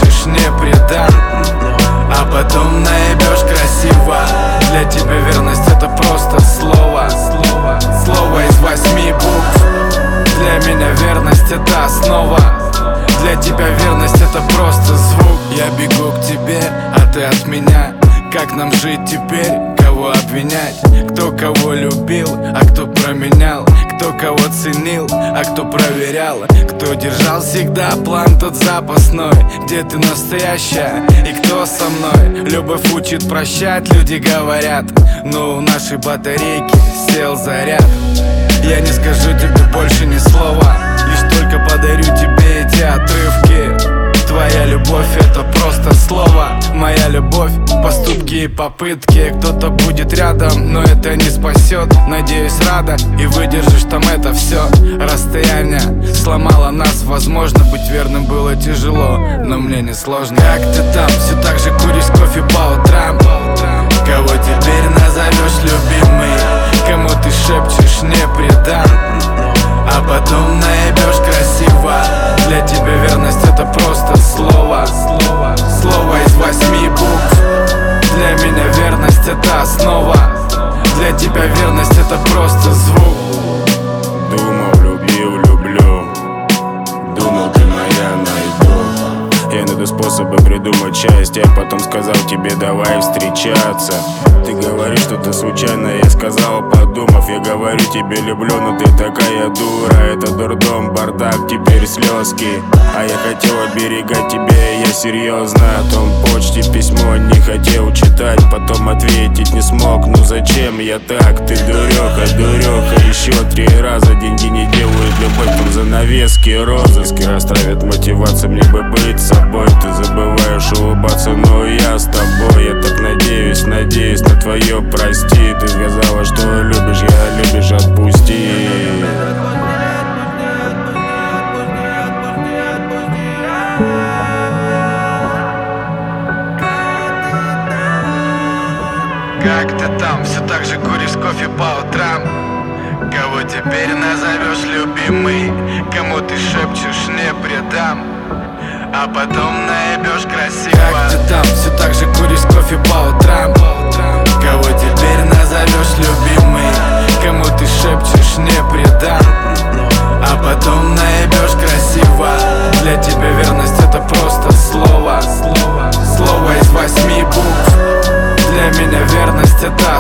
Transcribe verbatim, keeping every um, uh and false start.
шепчешь не предам, а потом наебешь красиво. Для тебя верность это просто слово, слово, слово из восьми букв. Для меня верность это основа, для тебя верность это просто звук. Я бегу к тебе, а ты от меня. Как нам жить теперь? Кого обвинять? Кто кого любил, а кто променял? Кто кого ценил, а кто проверял? Кто держал всегда план тот запасной? Где ты настоящая и кто со мной? Любовь учит прощать, люди говорят, но у нашей батарейки сел заряд. Я не скажу тебе больше ни слова, лишь только подарю тебе эти отрывки. Твоя любовь это просто слово, моя любовь поступки и попытки. Кто-то будет рядом, но это не спасет. Надеюсь, рада и выдержишь там это все. Расстояние сломало нас, возможно, быть верным было тяжело, но мне не сложно. Как ты там, все так же куришь кофе по утрам? Кого теперь назовешь любимый? Кому ты шепчешь не предам, а потом наебешь красиво. Для тебя верность это просто слово, слово, слово из восьми букв. Для меня верность это основа, для тебя верность это просто звук. Думал, любил, люблю, думал, ты моя, найду. Я найду способы придумать счастье, а потом сказал тебе давай встречаться. Ты говоришь, что ты случайно, я сказал, подумав. Я говорю тебе люблю, но ты такая дура. Это дурдом, бардак, теперь слезки. А я хотел оберегать тебя, и я серьезно. О том почте письмо не хотел читать, потом ответить не смог. Ну зачем я так? Ты дуреха, дуреха. Еще три раза деньги не делают любовь, там занавески, розыски расстраивает мотивация мне бы быть собой. Ты забываешь улыбаться, но я с тобой. Я так надеюсь, надеюсь на твое прости. Ты сказала, что любишь, я любишь, отпусти. Как ты там, все так же куришь кофе по утрам? Кого теперь назовешь любимый? Кому ты шепчешь не предам, а потом наебешь красиво. Как ты там, все так же куришь кофе по утрам? Кого теперь назовешь любимый? Кому ты шепчешь не предам, а потом наебешь красиво. Для тебя верность это просто слово, слово, слово из восьми букв. Для меня верность это